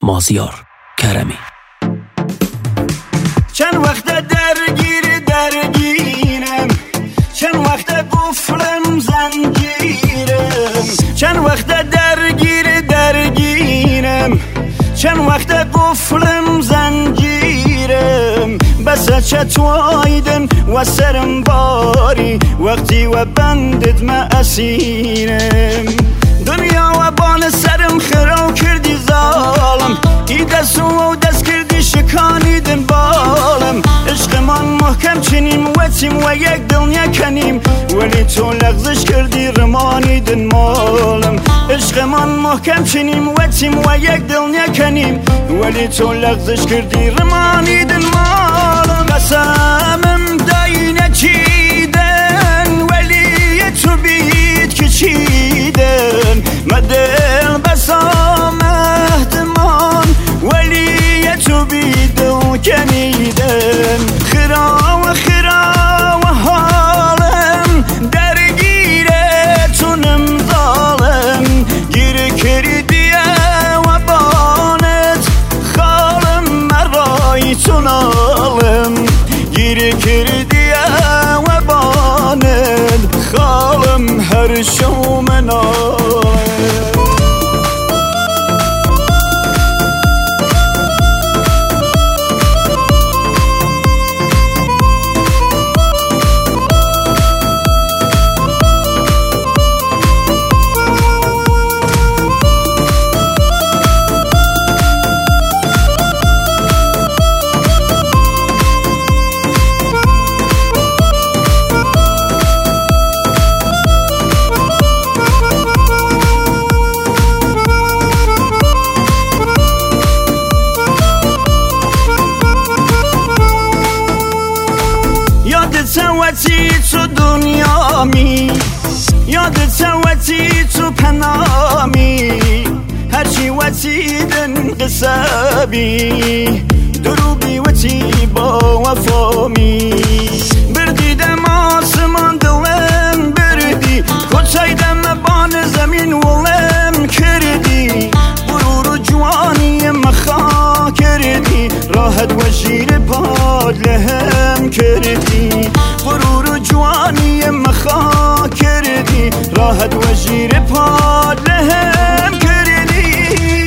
مازیار کرمی. چند وقت درگیرم، چند وقت قفلم زنجیرم، چند وقت درگیرم، چند وقت قفلم زنجیرم. بس چتوایدن و سرم باری وقتی و بندت ما اسیرم. دنیا و بان سرم خراب کردی ظالم، ای دست و دست کردی شکانیدن بالم. عشق من محکم چنیم و تیم و یک دل نکنیم، ولی تو لغزش کردی رمانیدن مالم. عشق من محکم چنیم و تیم و یک دل نکنیم، ولی تو لغزش کردی رمانیدن مالم. قسمم دایی نچیدن، ولی تو بید که چیدن. مدل بسام احتمان، ولی تو بید و کنیدن. خرا و حالم درگیره تونم ظالم. گیر کردیه و بانت خالم مرای تونالم. گیر کردیه و بانت خالم هر شو منال. تو دنیامی، یادت وقتی تو پنامی. هرچی وقتی دن قصابی، دروبی وقتی با وفامی. بردیدم آسمان دلم بردی، کچایدم بان زمین ولم کردی. غرور و جوانی مخا کردی، راحت و شیر پاد لهم کردی. غرور و جوانی مخا کردی، راحت و شیر پاد لهم کردی.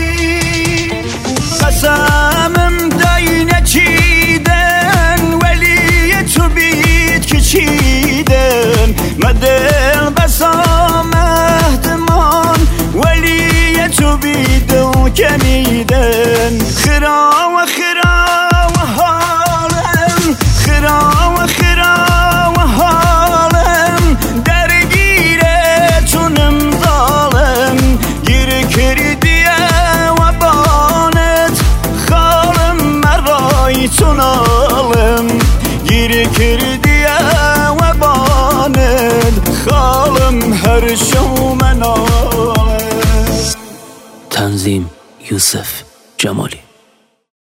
قسمم دایی نچیدن، ولی تو بید که چیدن. مدل بسام احتمان، ولی تو بید و کنیدن. خرا و حالم، خرا و حالم درگیره تونم ظالم. گیر کردیه و بانت خالم مرای تونالم. گیر کردیه و بانت خالم هر شو منال. تنظیم یوسف جمالی.